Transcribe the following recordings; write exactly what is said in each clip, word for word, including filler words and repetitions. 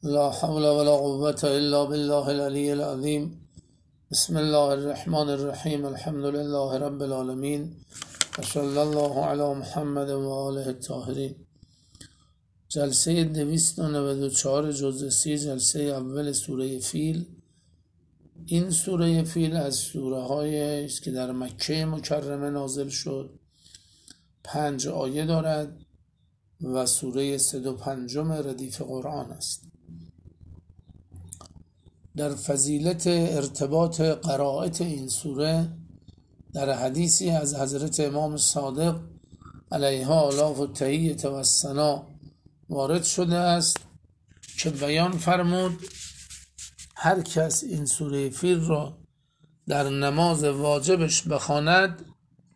لا حول ولا قوة إلا بالله العلي العظيم. بسم الله الرحمن الرحيم. الحمد لله رب العالمين وصلی الله علی محمد و آله الطاهرین. جلسه دویست و نود و چهار جزء سی، جلسه اول سوره فیل. این سوره فیل از سوره های است که در مکه مکرمه نازل شد. پنج آیه دارد و سوره صد و پنجم ردیف قرآن است. در فضیلت ارتباط قرائت این سوره در حدیثی از حضرت امام صادق علیه آلاف و تحییت و الثنا وارد شده است که بیان فرمود هر کس این سوره فیل را در نماز واجبش بخواند،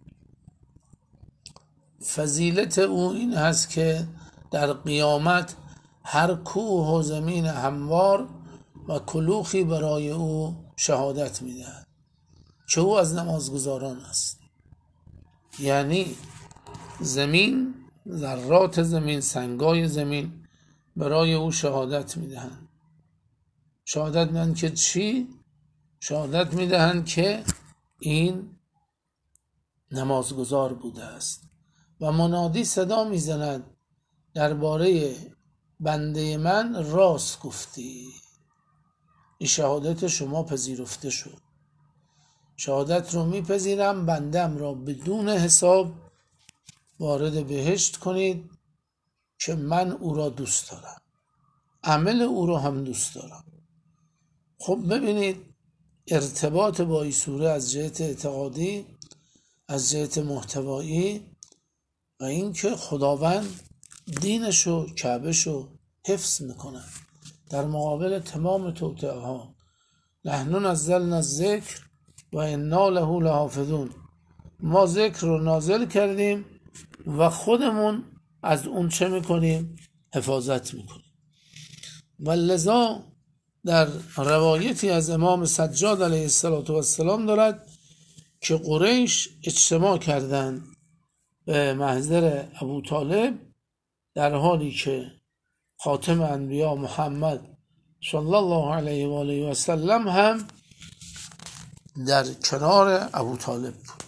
فضیلت او این هست که در قیامت هر کوه و زمین هموار و کلوخی برای او شهادت میدهد که او از نمازگزاران است. یعنی زمین، ذرات زمین، سنگای زمین برای او شهادت میدهند. شهادت میدهند که چی؟ شهادت میدهند که این نمازگزار بوده است. و منادی صدا میزند درباره بنده من راست گفتی، این شهادت شما پذیرفته شد. شهادت رو میپذیرم، بندم را بدون حساب وارد بهشت کنید که من او را دوست دارم، عمل او را هم دوست دارم. خب ببینید ارتباط با این سوره از جهت اعتقادی، از جهت محتوایی و اینکه خداوند دینشو، کعبهشو حفظ میکنه در مقابل تمام توطئه ها. نحن نزلنا الذکر و انا له لحافظون. ما ذکر رو نازل کردیم و خودمون از اون چه میکنیم؟ حفاظت میکنیم. و لذا در روایتی از امام سجاد علیه السلام دارد که قریش اجتماع کردند به محضر ابو طالب در حالی که خاتم انبیا محمد صلی الله علیه و آله و سلم هم در کنار ابو طالب بود.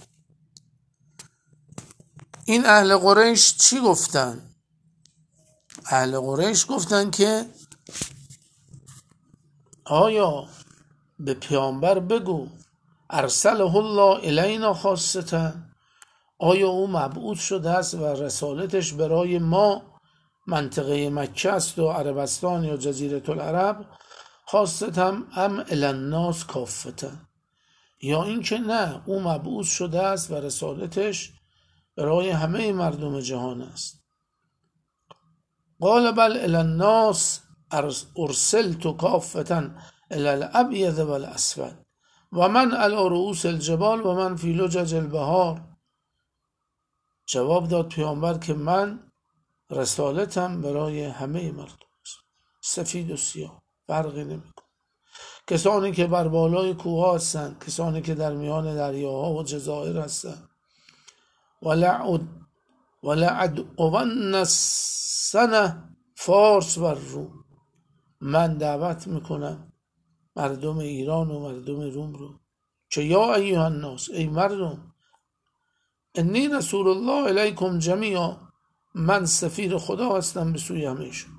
این اهل قریش چی گفتن؟ اهل قریش گفتن که آیا به پیامبر بگو ارسله الله الینا خاصتا، آیا او مبعوث شده است و رسالتش برای ما منطقه مکه است و عربستان یا جزیره العرب خاصتا، ام الی الناس کافتا، یا اینکه نه او مبعوث شده است و رسالتش برای همه مردم جهان است. قال بل الی الناس ارسلت کافتا الی الابیض والاسود و من علی رؤوس الجبال و من فی لجج البحار. جواب داد پیامبر که من رسالتم برای همه مردم است، سفید و سیاه فرقی نمیکنه. کسانی که بر بالای کوه هستند، کسانی که در میان دریاها و جزایر هستند. ولعد ولعدون السنه فارس و روم. من دعوت میکنم مردم ایران و مردم روم رو که یا ایها الناس، ای مردم، انی رسول الله الیکم جمیعا، من سفیر خدا هستم به سوی همه‌شون.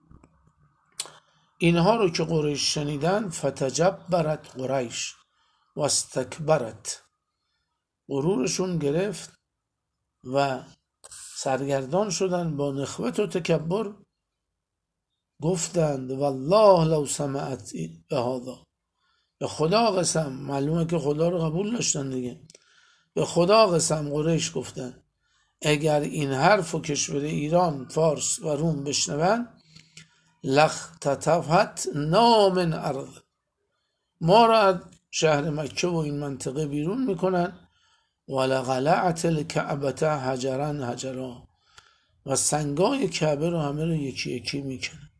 اینها رو که قریش شنیدن، فتجبرت قریش و استکبرت، غرورشون گرفت و سرگردان شدن، با نخوت و تکبر گفتند والله لو سمعت بهذا، به خدا قسم، معلومه که خدا رو قبول داشتن دیگه، به خدا قسم قریش گفتند اگر این حرف و کشور ایران، فارس و روم بشنون، لاختطفت من ارض، ما را از شهر مکه و این منطقه بیرون میکنن، ولقلعت الکعبه حجرا حجرا، و سنگای کعبه رو همه رو یکی یکی میکنن.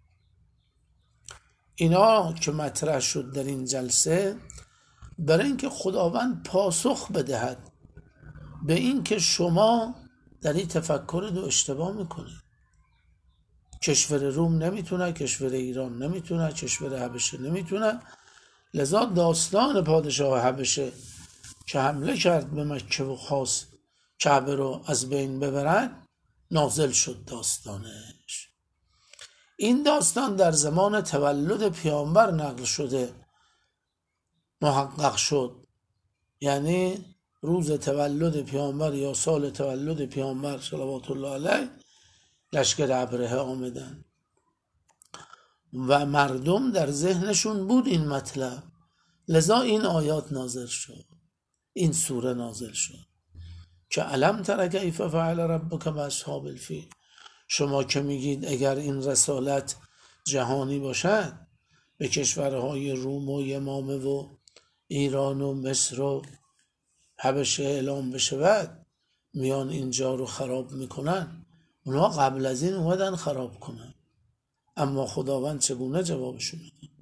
اینا که مطرح شد در این جلسه برای اینکه خداوند پاسخ بدهد به این که شما در این تفکر دو اشتباه میکنید. کشور روم نمیتونه، کشور ایران نمیتونه، کشور حبشه نمیتونه. لذا داستان پادشاه حبشه که حمله کرد به مکه و خواست کعبه رو از بین ببرد نازل شد داستانش. این داستان در زمان تولد پیامبر نقل شده، محقق شد. یعنی روز تولد پیامبر یا سال تولد پیامبر صلوات الله علیه لشکر ابرهه آمدن و مردم در ذهنشون بود این مطلب، لذا این آیات نازل شد، این سوره نازل شد که علم تر کیف فعل ربک باصحاب الفیل. شما که میگید اگر این رسالت جهانی باشد به کشورهای روم و یمامه و ایران و مصر و حبشه اعلام بشود میان اینجا رو خراب میکنن، اونا قبل از این اومدن خراب کنن، اما خداوند چگونه جوابشون میده؟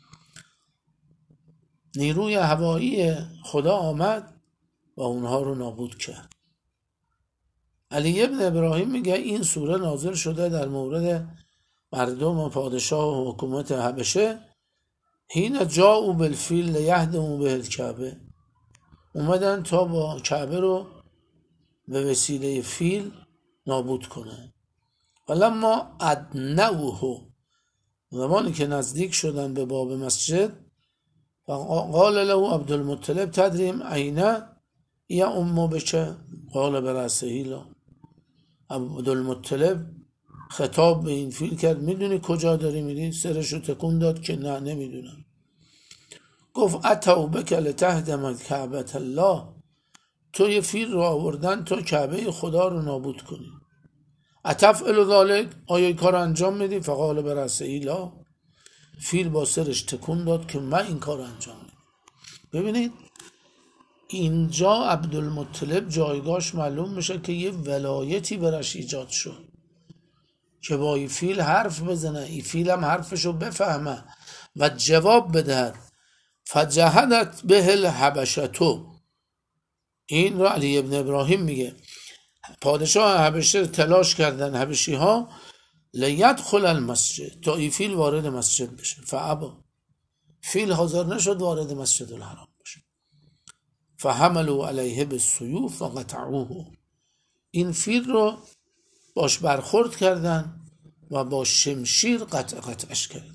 نیروی هوایی خدا آمد و اونها رو نابود کرد. علی ابن ابراهیم میگه این سوره نازل شده در مورد مردم و پادشاه و حکومت حبشه حین جاءوا بالفیل لیهدموا به الکعبه، اومدن تا با کعبه رو به وسیله فیل نابود کنن. ولما ادنوه، زمانی که نزدیک شدن به باب مسجد، قال له عبدالمطلب تدریم عینه یا امو بچه؟ قال برأسه لا. عبدالمطلب خطاب به این فیل کرد میدونی کجا داری میری؟ سرشو تکون داد که نه نمیدونم. گفت اتوا بک لتهدم کعبة الله، تو یه فیل رو آوردن تا کعبه خدا رو نابود کنی. اتفعل ذلک، آیا این کار انجام میدی؟ فقال برأسه لا. فیل با سرش تکون داد که من این کار انجام میدم. ببینید اینجا عبدالمطلب جایگاهش معلوم میشه که یه ولایتی برش ایجاد شد که با این فیل حرف بزنه، این فیل هم حرفشو بفهمه و جواب بده. فجهدت به الحبشتو، این را علی ابن ابراهیم میگه پادشاه حبشه تلاش کردن حبشی ها لیدخل المسجد، تا این فیل وارد مسجد بشه. فابا، فیل حاضر نشد وارد مسجد الحرام بشه. فحملوا علیه بالسیوف و قطعوه، این فیل رو باش برخورد کردن و با شمشیر قطع قطعش کردن.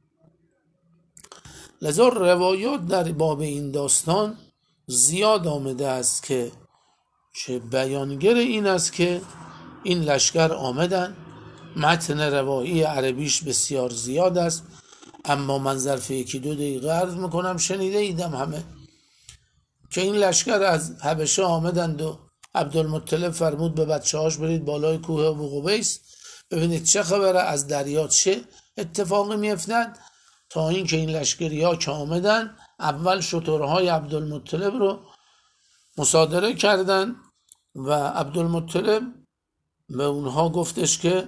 لذا روایات در باب این داستان زیاد آمده است که چه بیانگر این است که این لشکر آمدن. متن روایی عربیش بسیار زیاد است، اما من ظرف یکی دو دقیقه عرض میکنم شنیده ایدم همه که این لشکر از حبشه آمدند و عبدالمطلب فرمود به بچه هاش برید بالای کوه ابو قبیس ببینید چه خبره، از دریا چه اتفاقی میفتند. تا این که این لشکری ها که آمدن اول شترهای عبدالمطلب رو مصادره کردن و عبدالمطلب به اونها گفتش که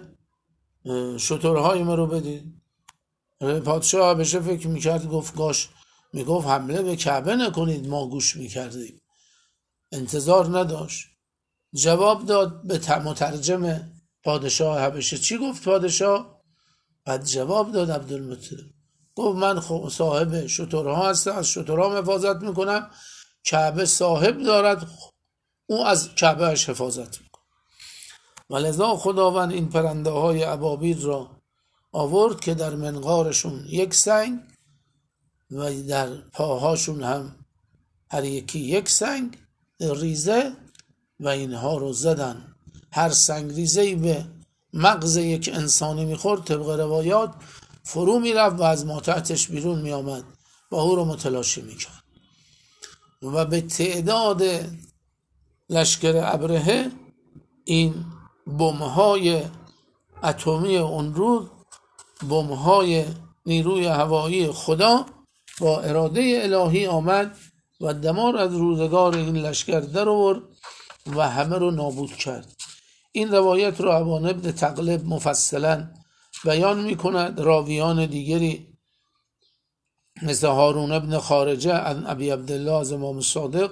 شترهای ما رو بدید. پادشاه حبشه فکر میکرد، گفت گاش میگفت حمله به کعبه نکنید، ما گوش میکردیم، انتظار نداشت. جواب داد به مترجم پادشاه حبشه. چی گفت پادشاه؟ بعد جواب داد عبدالمطلب، گفت من صاحب شترها هستم، از شترها حفاظت میکنم، کعبه صاحب دارد، او از کعبه اش حفاظت میکنه. ولذا خداوند این پرنده های ابابیل را آورد که در منقارشون یک سنگ و در پاهاشون هم هر یکی یک سنگ ریزه و اینها رو زدن. هر سنگ ریزه‌ای به مغز یک انسانی میخورد طبق روایات فرو میرفت و از ماتحتش بیرون میآمد و او رو متلاشی میکرد. و به تعداد لشکر ابرهه این بمب‌های اتمی اون روز، بمب‌های نیروی هوایی خدا با اراده الهی آمد و دمار از روزگار این لشکر در آورد و همه رو نابود کرد. این روایت رو ابان ابن تغلب مفصلا بیان می کند. راویان دیگری مثل هارون ابن خارجه از ابی عبدالله از امام صادق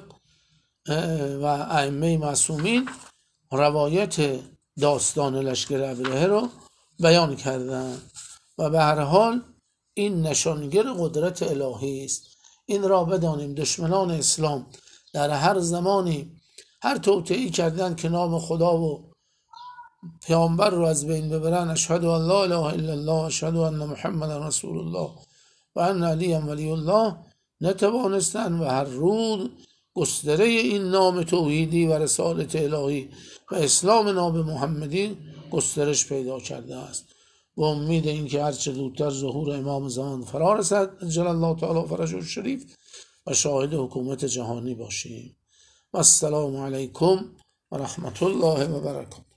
و ائمه معصومین روایت داستان لشکر ابرهه رو بیان کردن و به هر حال این نشانگر قدرت الهی است. این را بدانیم دشمنان اسلام در هر زمانی هر توطئه‌ای کردن که نام خدا و پیامبر رو از بین ببرن، اشهد ان لا اله الا الله اشهد ان محمد رسول الله و ان علی ولی الله، نتوانستن و هر روز گستره این نام توحیدی و رسالت الهی و اسلام ناب محمدی گسترش پیدا کرده است. و امید این که هرچه زودتر ظهور امام زمان فرا رسد عجل الله تعالی فرجه الشریف و شاهد حکومت جهانی باشیم. و السلام علیکم و رحمت الله و برکاته.